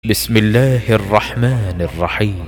بسم الله الرحمن الرحيم.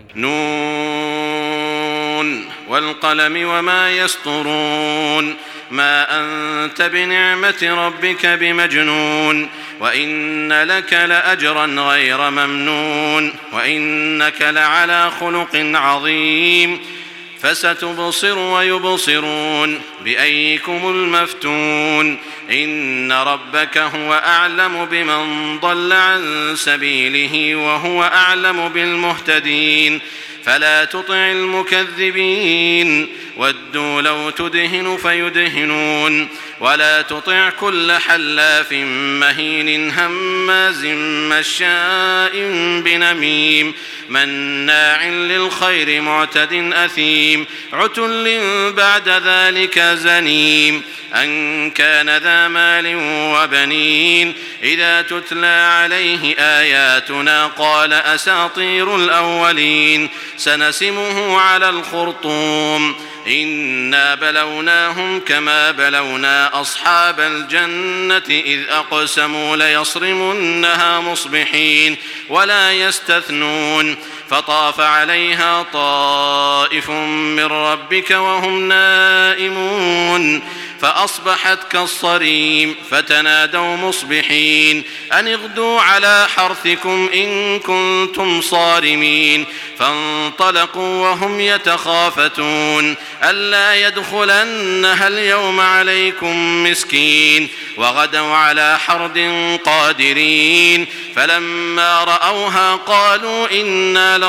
نون والقلم وما يسطرون ما أنت بنعمة ربك بمجنون وإن لك لأجرا غير ممنون وإنك لعلى خلق عظيم فستبصر ويبصرون بأيكم المفتون إن ربك هو أعلم بمن ضل عن سبيله وهو أعلم بالمهتدين فلا تطع المكذبين ودوا لو تدهن فيدهنون ولا تطع كل حلاف مهين هماز مشاء بنميم مناع للخير معتد أثيم عتل بعد ذلك زنيم أن كان ذا مال وبنين إذا تتلى عليه آياتنا قال أساطير الأولين سنسمه على الخرطوم إنا بلوناهم كما بلونا أصحاب الجنة إذ أقسموا ليصرمنها مصبحين ولا يستثنون فطاف عليها طائف من ربك وهم نائمون فأصبحت كالصريم فتنادوا مصبحين أن اغدوا على حرثكم إن كنتم صارمين فانطلقوا وهم يتخافتون ألا يدخلنها اليوم عليكم مسكين وغدوا على حرد قادرين فلما رأوها قالوا إنا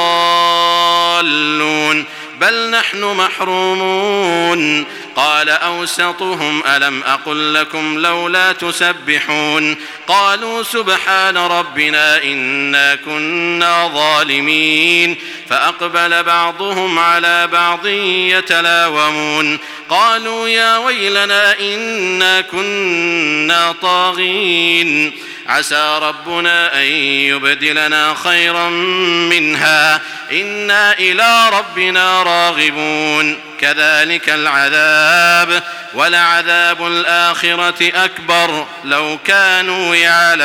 لضالون بل نحن محرومون قال أوسطهم ألم أقل لكم لولا تسبحون قالوا سبحان ربنا إنا كنا ظالمين فأقبل بعضهم على بعض يتلاومون قالوا يا ويلنا إنا كنا طاغين عسى ربنا أن يبدلنا خيرا منها إنا إلى ربنا راغبون كذلك العذاب ولعذاب الآخرة أكبر لو كانوا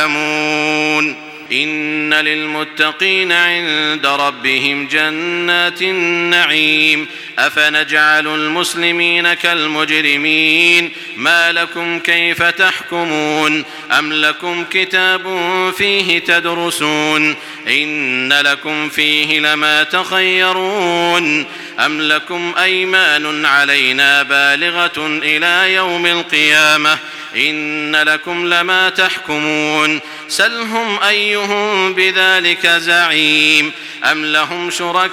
يعلمون إن للمتقين عند ربهم جنات النعيم أفنجعل المسلمين كالمجرمين ما لكم كيف تحكمون أم لكم كتاب فيه تدرسون إن لكم فيه لما تخيرون أم لكم أيمان علينا بالغة إلى يوم القيامة إن لكم لما تحكمون سلهم أيهم بذلك زعيم أم لهم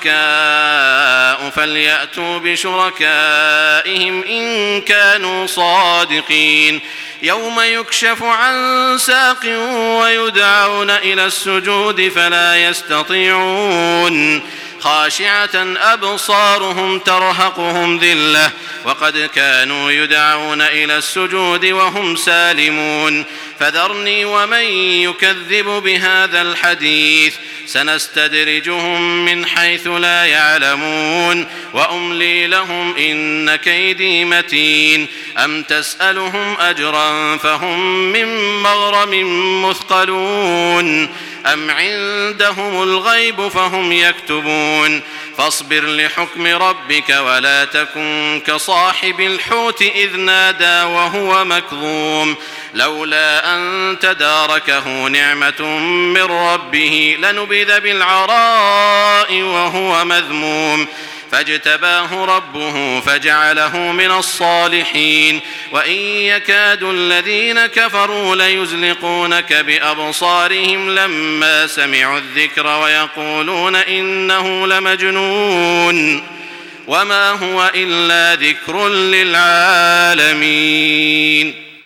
شركاء فليأتوا بشركائهم إن كانوا صادقين يوم يكشف عن ساق ويدعون إلى السجود فلا يستطيعون خاشعة أبصارهم ترهقهم ذلة وقد كانوا يدعون إلى السجود وهم سالمون فذرني ومن يكذب بهذا الحديث سنستدرجهم من حيث لا يعلمون وأملي لهم إن كيدي متين أم تسألهم أجرا فهم من مغرم مثقلون أم عندهم الغيب فهم يكتبون فاصبر لحكم ربك ولا تكن كصاحب الحوت إذ نادى وهو مكظوم لولا أن تداركه نعمة من ربه لنبذ بالعراء وهو مذموم فاجتباه ربه فجعله من الصالحين وإن يكاد الذين كفروا ليزلقونك بأبصارهم لما سمعوا الذكر ويقولون إنه لمجنون وما هو إلا ذكر للعالمين.